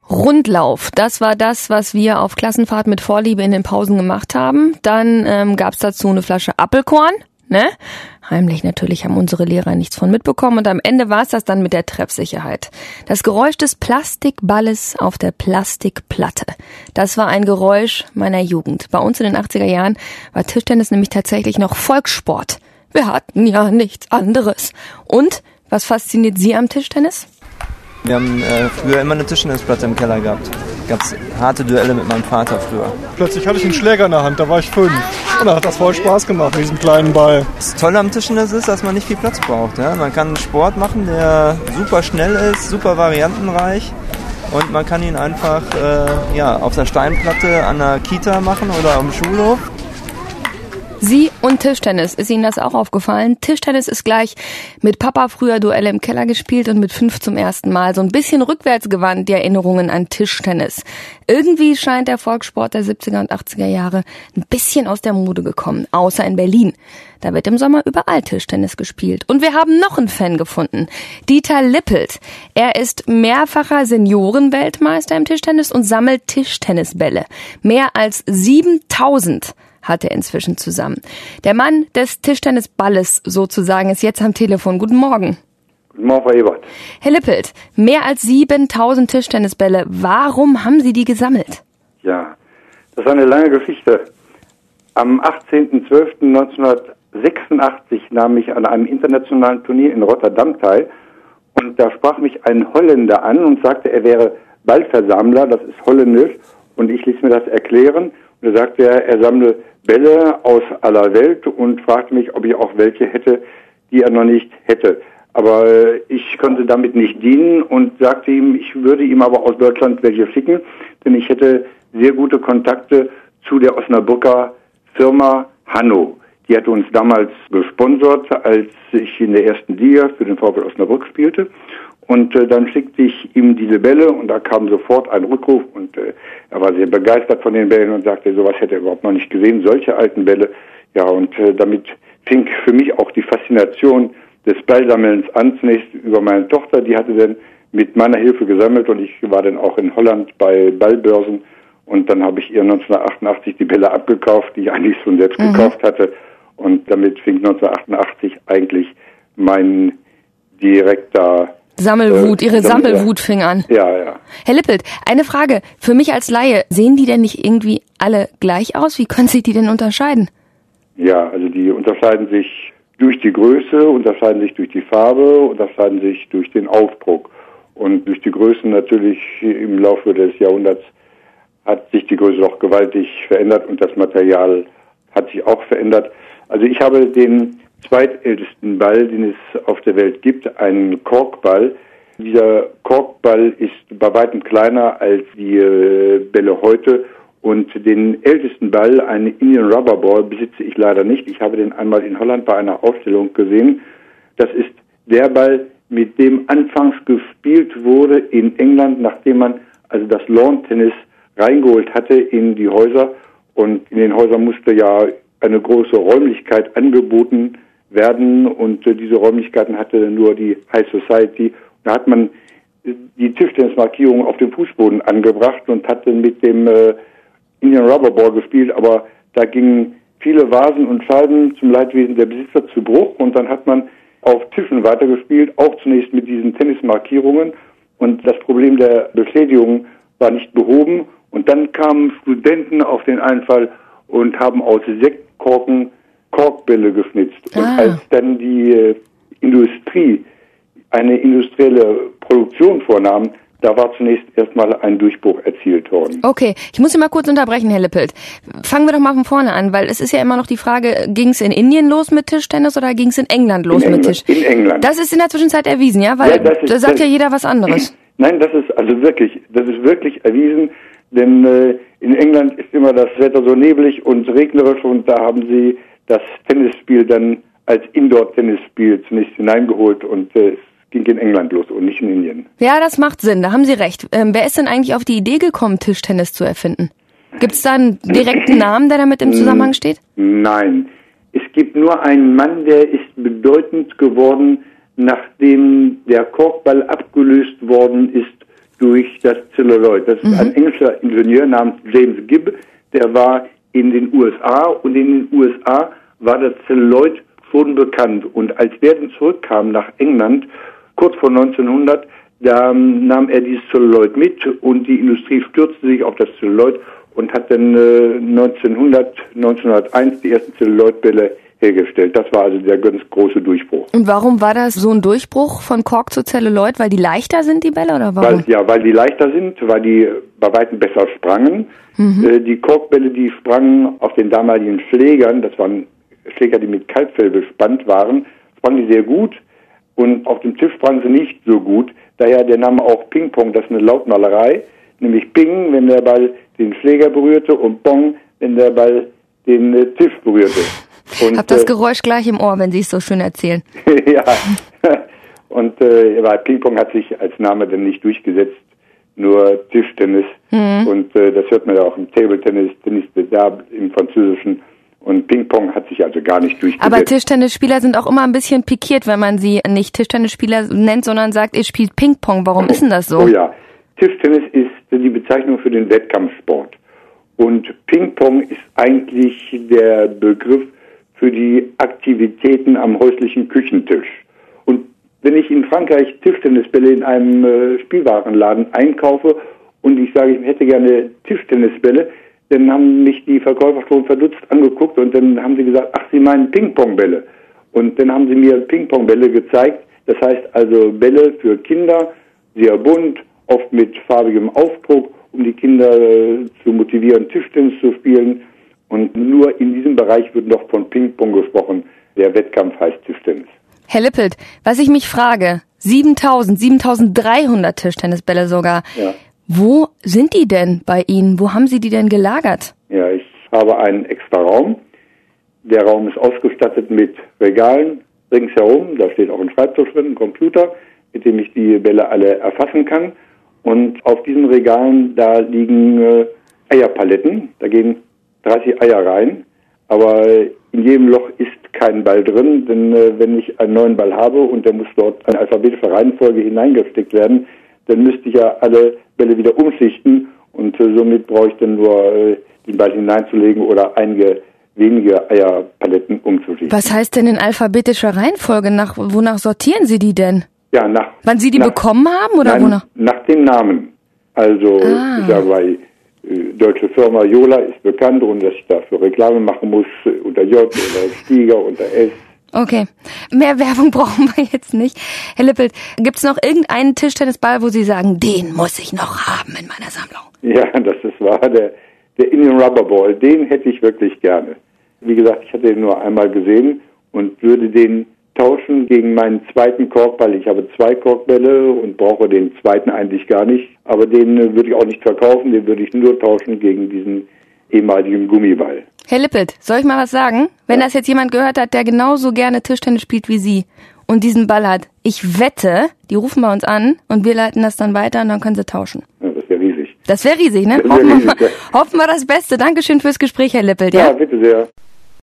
Rundlauf, das war das, was wir auf Klassenfahrt mit Vorliebe in den Pausen gemacht haben. Dann gab's dazu eine Flasche Apfelkorn, ne? Heimlich natürlich, haben unsere Lehrer nichts von mitbekommen. Und am Ende war's das dann mit der Treffsicherheit. Das Geräusch des Plastikballes auf der Plastikplatte. Das war ein Geräusch meiner Jugend. Bei uns in den 80er Jahren war Tischtennis nämlich tatsächlich noch Volkssport. Wir hatten ja nichts anderes. Und was fasziniert Sie am Tischtennis? Wir haben früher immer eine Tischtennisplatte im Keller gehabt. Gab's harte Duelle mit meinem Vater früher. Plötzlich hatte ich einen Schläger in der Hand, da war ich 5. Und da hat das voll Spaß gemacht mit diesem kleinen Ball. Das Tolle am Tischtennis ist, dass man nicht viel Platz braucht. Ja? Man kann einen Sport machen, der super schnell ist, super variantenreich. Und man kann ihn einfach auf der Steinplatte an der Kita machen oder am Schulhof. Sie und Tischtennis. Ist Ihnen das auch aufgefallen? Tischtennis ist gleich mit Papa früher Duelle im Keller gespielt und mit 5 zum ersten Mal. So ein bisschen rückwärtsgewandt die Erinnerungen an Tischtennis. Irgendwie scheint der Volkssport der 70er und 80er Jahre ein bisschen aus der Mode gekommen. Außer in Berlin. Da wird im Sommer überall Tischtennis gespielt. Und wir haben noch einen Fan gefunden. Dieter Lippelt. Er ist mehrfacher Seniorenweltmeister im Tischtennis und sammelt Tischtennisbälle. Mehr als 7000 hat er inzwischen zusammen. Der Mann des Tischtennisballes sozusagen ist jetzt am Telefon. Guten Morgen. Guten Morgen, Frau Ebert. Herr Lippelt, mehr als 7000 Tischtennisbälle. Warum haben Sie die gesammelt? Ja, das ist eine lange Geschichte. Am 18.12.1986 nahm ich an einem internationalen Turnier in Rotterdam teil und da sprach mich ein Holländer an und sagte, er wäre Ballversammler, das ist holländisch, und ich ließ mir das erklären. Und da sagte er sammle Bälle aus aller Welt und fragte mich, ob ich auch welche hätte, die er noch nicht hätte. Aber ich konnte damit nicht dienen und sagte ihm, ich würde ihm aber aus Deutschland welche schicken, denn ich hätte sehr gute Kontakte zu der Osnabrücker Firma Hanno. Die hatte uns damals gesponsert, als ich in der ersten Liga für den VfL Osnabrück spielte. Und dann schickte ich ihm diese Bälle und da kam sofort ein Rückruf und er war sehr begeistert von den Bällen und sagte, sowas hätte er überhaupt noch nicht gesehen, solche alten Bälle. Ja, und damit fing für mich auch die Faszination des Ballsammelns an, zunächst über meine Tochter, die hatte dann mit meiner Hilfe gesammelt und ich war dann auch in Holland bei Ballbörsen und dann habe ich ihr 1988 die Bälle abgekauft, die ich eigentlich schon selbst gekauft hatte und damit fing 1988 eigentlich mein direkter Ihre Sammelwut fing an. Ja. Herr Lippelt, eine Frage für mich als Laie. Sehen die denn nicht irgendwie alle gleich aus? Wie können Sie die denn unterscheiden? Ja, also die unterscheiden sich durch die Größe, unterscheiden sich durch die Farbe, unterscheiden sich durch den Aufdruck. Und durch die Größe natürlich im Laufe des Jahrhunderts hat sich die Größe auch gewaltig verändert und das Material hat sich auch verändert. Also ich habe den zweitältesten Ball, den es auf der Welt gibt, einen Korkball. Dieser Korkball ist bei weitem kleiner als die Bälle heute und den ältesten Ball, einen Indian Rubber Ball, besitze ich leider nicht. Ich habe den einmal in Holland bei einer Ausstellung gesehen. Das ist der Ball, mit dem anfangs gespielt wurde in England, nachdem man also das Lawn-Tennis reingeholt hatte in die Häuser und in den Häusern musste ja eine große Räumlichkeit angeboten werden und diese Räumlichkeiten hatte nur die High Society. Da hat man die Tischtennismarkierung auf dem Fußboden angebracht und hatte mit dem Indian Rubber Ball gespielt, aber da gingen viele Vasen und Scheiben zum Leidwesen der Besitzer zu Bruch und dann hat man auf Tischen weitergespielt, auch zunächst mit diesen Tennismarkierungen und das Problem der Beschädigung war nicht behoben und dann kamen Studenten auf den Einfall und haben aus Sektkorken Korkbälle geschnitzt. Und als dann die Industrie eine industrielle Produktion vornahm, da war zunächst erstmal ein Durchbruch erzielt worden. Okay, ich muss Sie mal kurz unterbrechen, Herr Lippelt. Fangen wir doch mal von vorne an, weil es ist ja immer noch die Frage, ging es in Indien los mit Tischtennis oder ging es in England los mit Tischtennis? In England. Das ist in der Zwischenzeit erwiesen, ja? Weil da sagt ja jeder was anderes. Nein, das ist wirklich erwiesen, denn in England ist immer das Wetter so neblig und regnerisch und da haben sie das Tennisspiel dann als Indoor-Tennisspiel zunächst hineingeholt und es ging in England los und nicht in Indien. Ja, das macht Sinn, da haben Sie recht. Wer ist denn eigentlich auf die Idee gekommen, Tischtennis zu erfinden? Gibt es da einen direkten Namen, der damit im Zusammenhang steht? Nein, es gibt nur einen Mann, der ist bedeutend geworden, nachdem der Korkball abgelöst worden ist durch das Zelluloid. Das ist ein englischer Ingenieur namens James Gibb, der war in den USA und in den USA war das Zelluloid schon bekannt. Und als der dann zurückkam nach England, kurz vor 1900, da nahm er dieses Zelluloid mit und die Industrie stürzte sich auf das Zelluloid und hat dann 1901 die ersten Zelluloidbälle hergestellt. Das war also der ganz große Durchbruch. Und warum war das so ein Durchbruch von Kork zu Zelluloid? Weil die leichter sind, die Bälle, oder warum? Weil die leichter sind, weil die bei weitem besser sprangen. Die Korkbälle, die sprangen auf den damaligen Schlägern, das waren Schläger, die mit Kalbfell bespannt waren, sprangen die sehr gut und auf dem Tisch sprangen sie nicht so gut. Daher der Name auch Ping-Pong, das ist eine Lautmalerei, nämlich Ping, wenn der Ball den Schläger berührte und Pong, wenn der Ball den Tisch berührte. Und, hab das Geräusch gleich im Ohr, wenn Sie es so schön erzählen. Ja, und weil Ping-Pong hat sich als Name dann nicht durchgesetzt, nur Tischtennis. Und das hört man ja auch im Table-Tennis, Tennis de Table im Französischen. Und Ping-Pong hat sich also gar nicht durchgesetzt. Aber Tischtennisspieler sind auch immer ein bisschen pikiert, wenn man sie nicht Tischtennisspieler nennt, sondern sagt, ihr spielt Ping-Pong. Warum ist denn das so? Oh ja, Tischtennis ist die Bezeichnung für den Wettkampfsport. Und Ping-Pong ist eigentlich der Begriff für die Aktivitäten am häuslichen Küchentisch. Und wenn ich in Frankreich Tischtennisbälle in einem Spielwarenladen einkaufe und ich sage, ich hätte gerne Tischtennisbälle, dann haben mich die Verkäufer schon verdutzt angeguckt und dann haben sie gesagt, ach, Sie meinen Ping-Pong-Bälle. Und dann haben sie mir Ping-Pong-Bälle gezeigt. Das heißt also Bälle für Kinder, sehr bunt, oft mit farbigem Aufdruck, um die Kinder zu motivieren, Tischtennis zu spielen. Und nur in diesem Bereich wird noch von Ping-Pong gesprochen. Der Wettkampf heißt Tischtennis. Herr Lippelt, was ich mich frage, 7.300 Tischtennisbälle sogar. Ja. Wo sind die denn bei Ihnen? Wo haben Sie die denn gelagert? Ja, ich habe einen extra Raum. Der Raum ist ausgestattet mit Regalen ringsherum. Da steht auch ein Schreibtisch drin, ein Computer, mit dem ich die Bälle alle erfassen kann. Und auf diesen Regalen, da liegen Eierpaletten. Da gehen 30 Eier rein. Aber in jedem Loch ist kein Ball drin, denn wenn ich einen neuen Ball habe und der muss dort in alphabetische Reihenfolge hineingesteckt werden, dann müsste ich ja alle Bälle wieder umschichten und somit brauche ich dann nur den Ball hineinzulegen oder einige wenige Eierpaletten umzuschichten. Was heißt denn in alphabetischer Reihenfolge? Wonach sortieren Sie die denn? Ja, wann Sie die bekommen haben oder nein, wonach? Nach dem Namen. Also ich sage bei deutsche Firma Jola ist bekannt, ohne dass ich dafür Reklame machen muss, unter J, unter Stieger, unter S. Okay, mehr Werbung brauchen wir jetzt nicht. Herr Lippelt, gibt es noch irgendeinen Tischtennisball, wo Sie sagen, den muss ich noch haben in meiner Sammlung? Ja, das war der Indian Rubber Ball. Den hätte ich wirklich gerne. Wie gesagt, ich hatte den nur einmal gesehen und würde den tauschen gegen meinen zweiten Korkball. Ich habe 2 Korkbälle und brauche den zweiten eigentlich gar nicht. Aber den würde ich auch nicht verkaufen, den würde ich nur tauschen gegen diesen ehemaligen Gummiball. Herr Lippelt, soll ich mal was sagen? Wenn das jetzt jemand gehört hat, der genauso gerne Tischtennis spielt wie Sie und diesen Ball hat, ich wette, die rufen bei uns an und wir leiten das dann weiter und dann können Sie tauschen. Ja, das wäre riesig. Das wäre riesig, ne? Hoffen wir das Beste. Dankeschön fürs Gespräch, Herr Lippelt. Ja, bitte sehr.